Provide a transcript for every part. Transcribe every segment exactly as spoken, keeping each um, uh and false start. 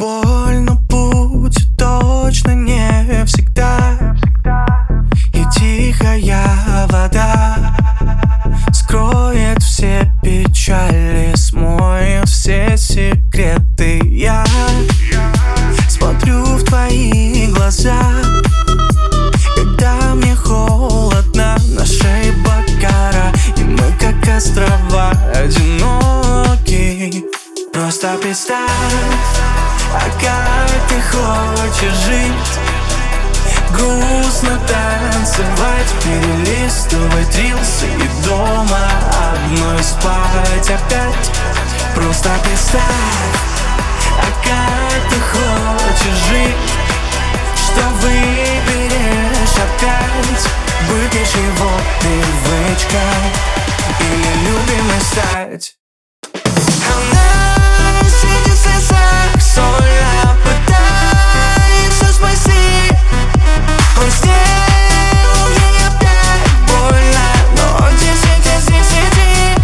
боль, но путь точно не всегда. И тихая вода скроет все печали, смоет все секреты. Я смотрю в твои глаза, когда мне холодно, на шее бакара, и мы как острова одиноки. Просто представь, а как ты хочешь жить, грустно танцевать, перелистывать рилсы и дома одной спать опять. Просто представь, а как ты хочешь жить, что выберешь опять, быть ничего привычкой или любимой стать. Она сидит в слезах, сольно пытается спасти. Он сделал ей опять больно, но здесь, здесь, здесь, здесь.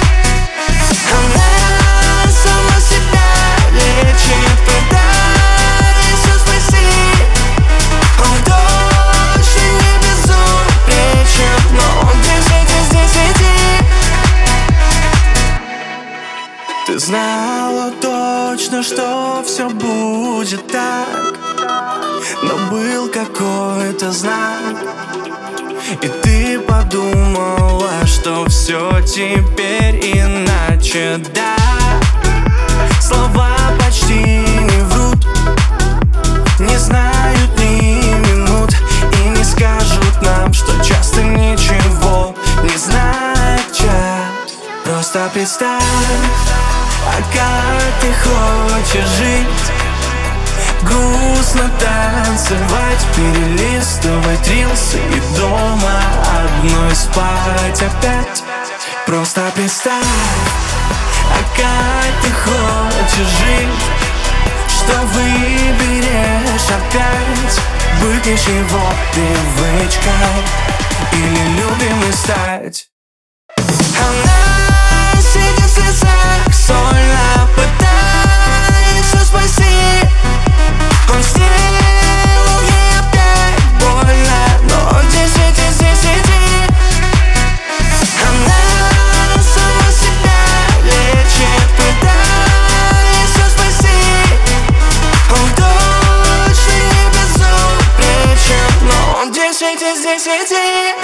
Она сама себя лечит, пытается спасти. Он точно не безупречен, но он здесь, здесь, здесь, здесь. Ты знала точно, что все будет так, но был какой-то знак, и ты подумала, что все теперь иначе. Да, слова почти не врут, не знают ни минут и не скажут нам, что часто ничего не значат. Просто представь, а как ты хочешь жить, грустно танцевать, перелистывать рилсы и дома одной спать опять. Просто представь, а как ты хочешь жить, что выберешь опять, быть ничего привычкой или любимой стать. Она сидит в слезах, сольно пытается спасти. Он сделал ей опять больно, но здесь, здесь, здесь, здесь. Она сама себя лечит, пытается спасти. Он точно не безупречен, но он здесь, здесь, здесь, здесь.